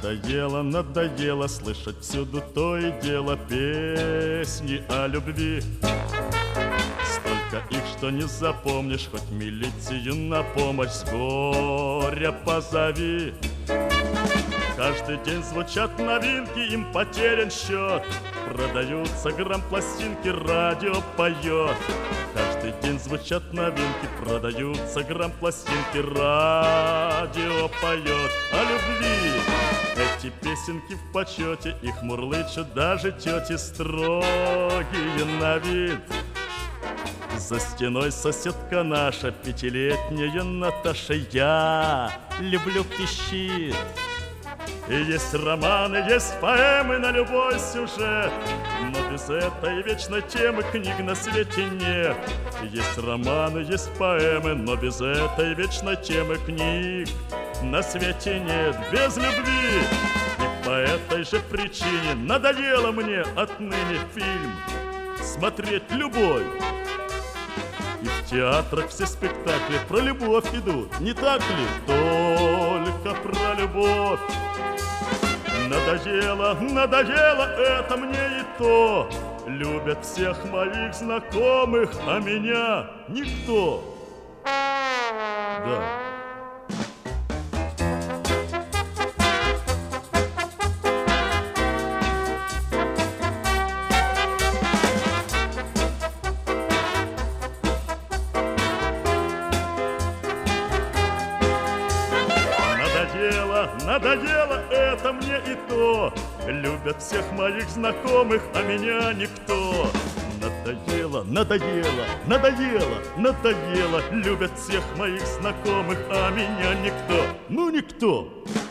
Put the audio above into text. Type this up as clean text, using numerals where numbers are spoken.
Надоело, надоело слышать всюду то и дело песни о любви. Столько их, что не запомнишь, хоть милицию на помощь с горя позови. Каждый день звучат новинки, им потерян счет. Продаются грампластинки, радио поет. Каждый день звучат новинки, продаются грампластинки, радио поет о любви. Эти песенки в почете, их мурлычут даже тети строгие на вид. За стеной соседка наша, пятилетняя Наташа, я люблю пищит. И есть романы, есть поэмы на любой сюжет, но без этой вечной темы книг на свете нет. Есть романы, есть поэмы, но без этой вечной темы книг на свете нет. Без любви. И по этой же причине надоело мне отныне фильм смотреть любой. И в театрах все спектакли про любовь идут, не так ли? Только про любовь. Надоело, надоело это мне и то. Любят всех моих знакомых, а меня никто. Да. Надоело это мне и то. Любят всех моих знакомых, а меня никто. Надоело, надоело, надоело, надоело. Любят всех моих знакомых, а меня никто. Ну никто.